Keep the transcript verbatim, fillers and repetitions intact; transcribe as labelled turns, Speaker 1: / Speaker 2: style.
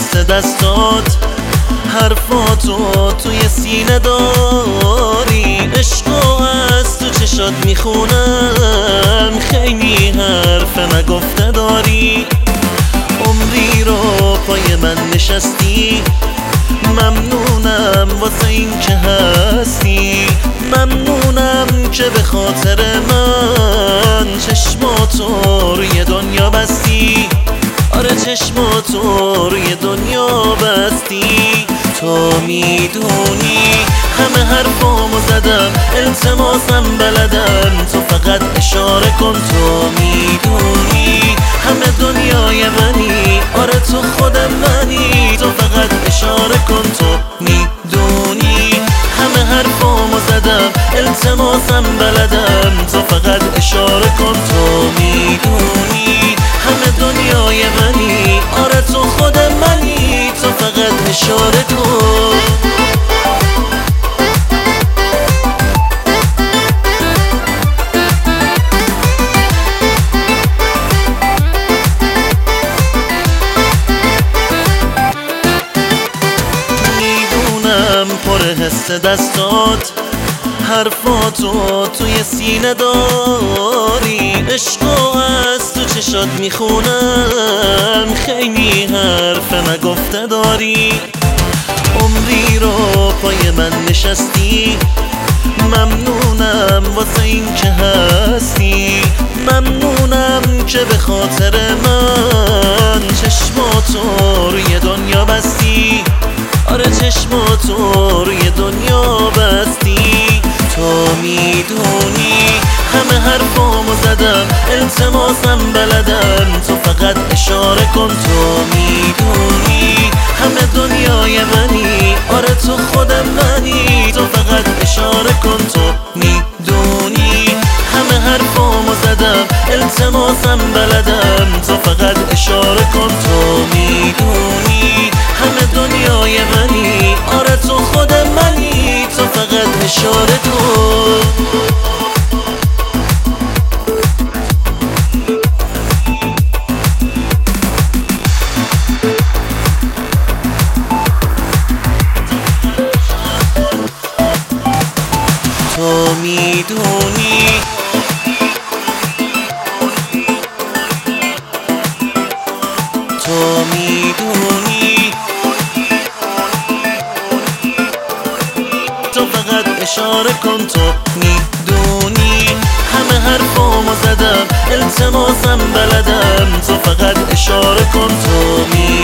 Speaker 1: حس دستات، حرفاتو توی سینه داری، عشقو از تو چشات میخونم، خیلی حرف نگفته داری. عمری رو پای من نشستی، ممنونم واسه این که هستی، ممنونم که به خاطر من چشماتو روی دنیا بستی. آره چشماتو روی دنیا بستی. تو میدونی همه حرفامو زدم، التماسم بلدم، تو فقط اشاره کن. تو میدونی همه دنیای منی، آره تو خود منی، تو فقط اشاره کن. تو میدونی همه حرفامو زدم، التماسم بلدم، تو فقط اشاره کن. تو میدونی همه دنیای منی، آره تو خود منی، تو فقط اشاره کن. پر حس دستات، حرفاتو توی سینه داری، عشقو از تو چشات میخونم، خیلی حرف نگفته داری. عمری رو پای من نشستی، ممنونم واسه این که هستی، ممنونم که به خاطر من چشماتو روی دنیا بستی. آره چشماتو روی دنیا بستی. تو میدونی همه حرفامو زدم، التماسم بلدم، تو فقط اشاره کن. تو میدونی همه دنیای منی، آره تو خود منی، تو فقط اشاره کن. تو میدونی همه حرفامو زدم، التماسم بلدم، تو فقط اشاره کن. تو میدونی همه دنیای منی، آره تو خود منی، تو فقط اشاره کن. تو میدونی تو میدونی تو فقط اشاره کن. تو میدونی همه حرفامو زدم، التماسم بلدم، تو فقط اشاره کن. تو میدونی